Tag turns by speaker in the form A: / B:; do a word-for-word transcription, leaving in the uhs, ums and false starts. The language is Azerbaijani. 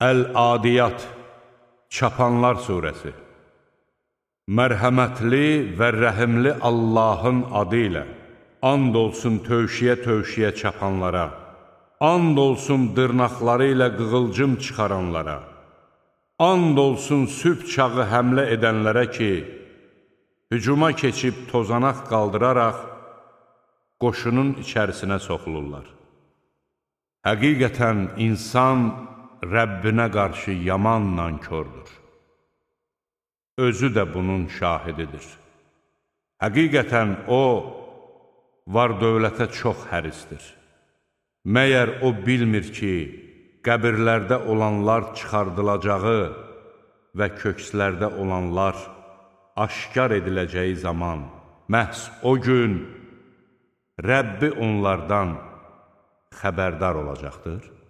A: Əl-Adiyat, Çapanlar surəsi. Mərhəmətli və rəhimli Allahın adı ilə, and olsun tövşiyə-tövşiyə çapanlara, and olsun dırnaqları ilə qığılcım çıxaranlara, and olsun sübh çağı həmlə edənlərə ki, hücuma keçib tozanaq qaldıraraq, qoşunun içərisinə soxulurlar. Həqiqətən insan Rəbbinə qarşı yaman nankördür. Özü də bunun şahididir. Həqiqətən o, var dövlətə çox hərisdir. Məyər o bilmir ki, qəbirlərdə olanlar çıxardılacağı və kökslərdə olanlar aşkar ediləcəyi zaman, məhz o gün Rəbbi onlardan xəbərdar olacaqdır.